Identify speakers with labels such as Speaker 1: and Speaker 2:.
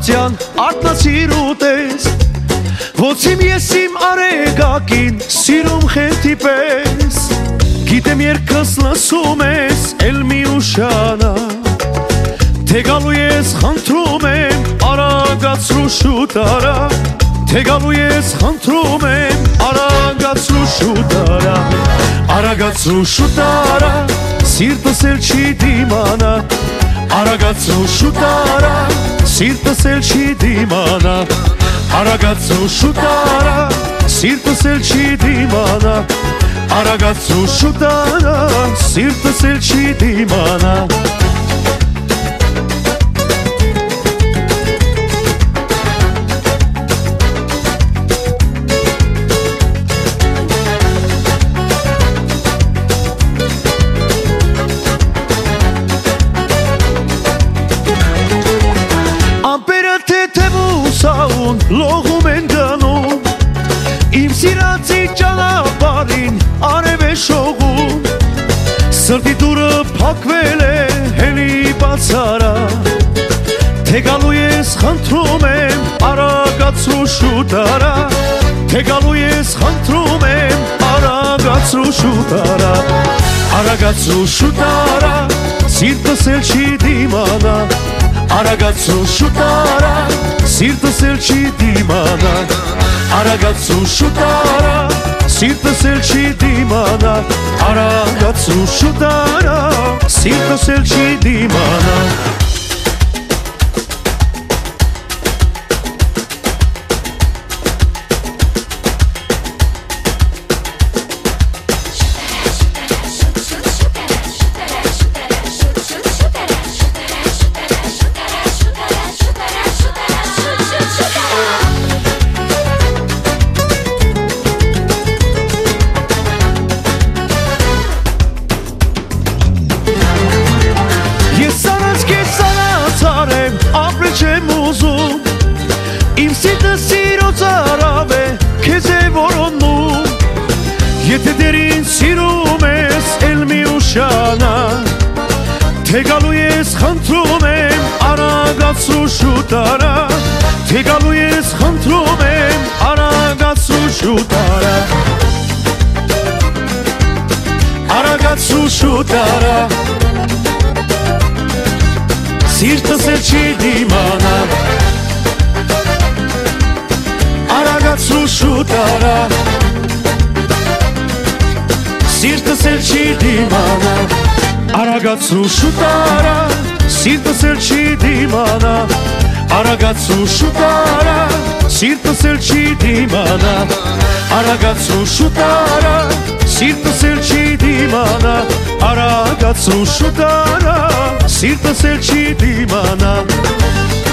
Speaker 1: արտյան արտնացիրուտես Ոցիմ ես իմ արեգակին սիրում խենթի պես Գիտեմ երկս լսում ես էլ մի ուշանա Թե գալու ես խնդրում եմ արագացրու շուտ արա Թե գալու ես խնդրում եմ արագացրու շուտ արա Արագացրու շուտ արա սիրտս էլ չի դիմանա Արագացրու շուտ արա սիրտս էլ չի դիմանա Արագացրու շուտ արա սիրտս էլ չի դիմանա Արագացրու շուտ արա սիրտս էլ չի դիմանա Լողում են գնում Իմ սիրածի ճանապարհին արև է շողում Սրտի դուրը փակվել է հելի բացարա Թե գալու ես խնդրում եմ արագացրու շուտ արա Թե գալու ես խնդրում եմ արագացրու շուտ արա Արագացրու շուտ արա սիրտս էլ չի դիմանա Արագացրու շուտ արա սիրտս էլ չի դիմանա Արագացրու շուտ արա սիրտս էլ չի դիմանա Արագացրու շուտ արա սիրտս էլ չի դիմանա Իմ սիրտը սիրոց արավ է քեզ է որոնում Եթե դեռ ինձ սիրում ես էլ մի ուշանա Թե գալու ես խնդրում եմ արագացրու շուտ արա Թե գալու ես խնդրում եմ արագացրու շուտ արա Արագացրու շուտ արա Սիրտս էլ չի դիմանա Արագացրու շուտ արա Սիրտս էլ չի դիմանա Արագացրու շուտ արա Սիրտս էլ չի դիմանա Արագացրու շուտ արա Սիրտս էլ չի դիմանա Արագացրու շուտ արա Սիրտս էլ չի դիմանա Արագացրու շուտ արա Սիրտս էլ չի դիմանա